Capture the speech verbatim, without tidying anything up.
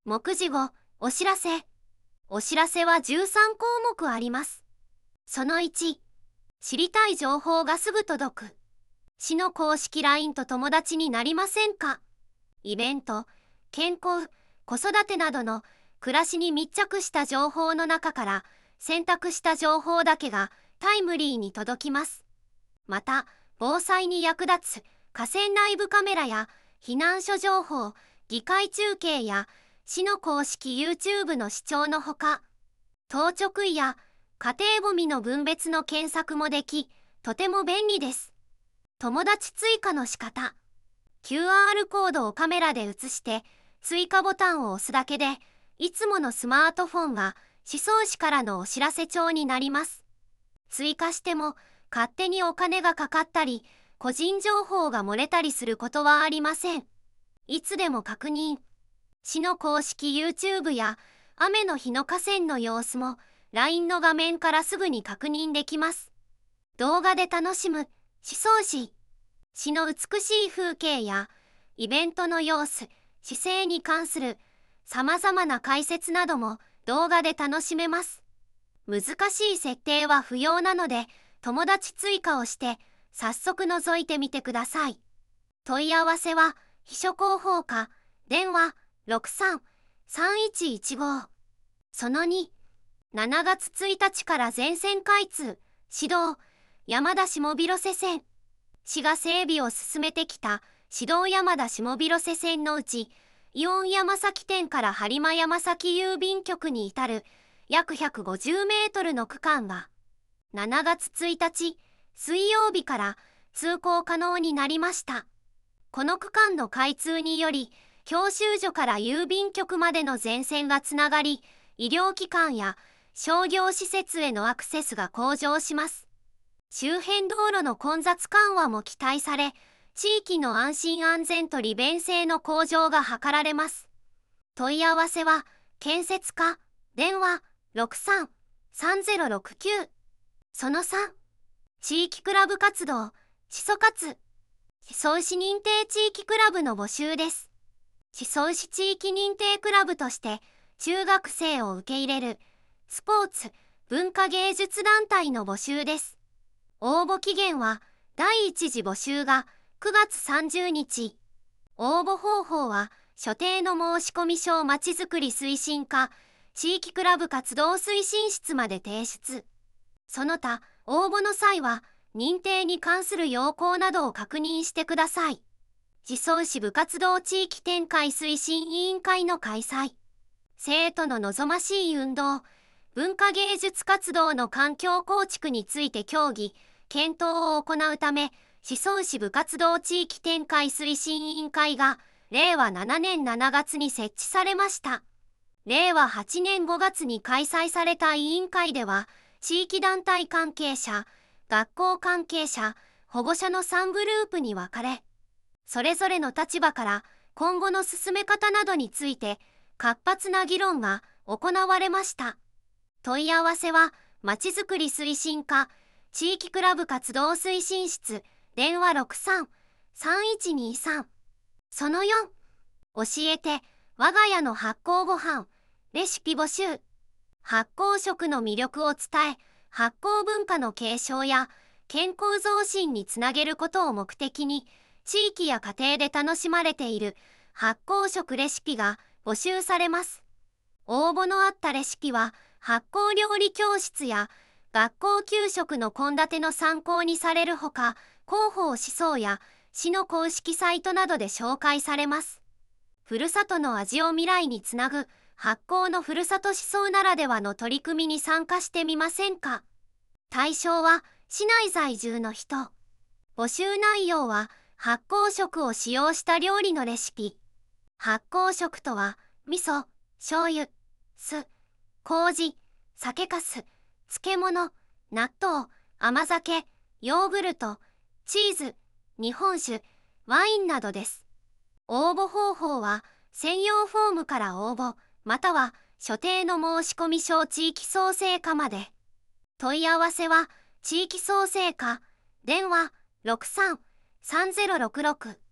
目次ご、お知らせ。お知らせはじゅうさんこうもくあります。そのいち、知りたい情報がすぐ届く。市の公式 ライン と友達になりませんか？イベント、健康、子育てなどの暮らしに密着した情報の中から選択した情報だけがタイムリーに届きます。また、防災に役立つ河川内部カメラや避難所情報、議会中継や市の公式 ユーチューブ の視聴のほか、当直医や家庭ごみの分別の検索もでき、とても便利です。友達追加の仕方。キューアール コードをカメラで映して追加ボタンを押すだけで、いつものスマートフォンが宍粟市からのお知らせ帳になります。追加しても勝手にお金がかかったり、個人情報が漏れたりすることはありません。いつでも確認。市の公式 ユーチューブ や雨の日の河川の様子も ライン の画面からすぐに確認できます。動画で楽しむ宍粟市。市の美しい風景やイベントの様子、市政に関するさまざまな解説なども動画で楽しめます。難しい設定は不要なので、友達追加をして早速覗いてみてください。問い合わせは秘書広報課、電話 ろくさん さんいちいちご。そのに、しちがつついたちから全線開通、市道、山田下広瀬線。市が整備を進めてきた市道山田下広瀬線のうち、イオン山崎店から播磨山崎郵便局に至る約ひゃくごじゅうメートルの区間が、しちがつついたち水曜日から通行可能になりました。この区間の開通により、教習所から郵便局までの全線がつながり、医療機関や商業施設へのアクセスが向上します。周辺道路の混雑緩和も期待され、地域の安心安全と利便性の向上が図られます。問い合わせは、建設課、電話 ろくさん さんぜろろくきゅう。そのさん、地域クラブ活動、しそ活。宍粟市認定地域クラブの募集です。宍粟市地域認定クラブとして中学生を受け入れるスポーツ・文化芸術団体の募集です。応募期限は第一次募集がくがつさんじゅうにち。応募方法は所定の申込書をまちづくり推進課地域クラブ活動推進室まで提出。その他応募の際は認定に関する要項などを確認してください。宍粟市部活動地域展開推進委員会の開催。生徒の望ましい運動、文化芸術活動の環境構築について協議、検討を行うため、宍粟市部活動地域展開推進委員会が、れいわななねんしちがつに設置されました。れいわはちねんごがつに開催された委員会では、地域団体関係者、学校関係者、保護者のさんグループに分かれ、それぞれの立場から今後の進め方などについて活発な議論が行われました。問い合わせは、まちづくり推進課、地域クラブ活動推進室、電話 ろくさん さんいちにさん。そのよん、教えて、我が家の発酵ご飯、レシピ募集。発酵食の魅力を伝え、発酵文化の継承や健康増進につなげることを目的に、地域や家庭で楽しまれている発酵食レシピが募集されます。応募のあったレシピは発酵料理教室や学校給食の献立の参考にされるほか、広報思想や市の公式サイトなどで紹介されます。ふるさとの味を未来につなぐ発酵のふるさと思想ならではの取り組みに参加してみませんか？対象は市内在住の人。募集内容は発酵食を使用した料理のレシピ。発酵食とは、味噌、醤油、酢、麹、酒粕、漬物、納豆、甘酒、ヨーグルト、チーズ、日本酒、ワインなどです。応募方法は、専用フォームから応募、または所定の申込書を地域創生課まで。問い合わせは、地域創生課、電話 ろくさん さんぜろろくろく。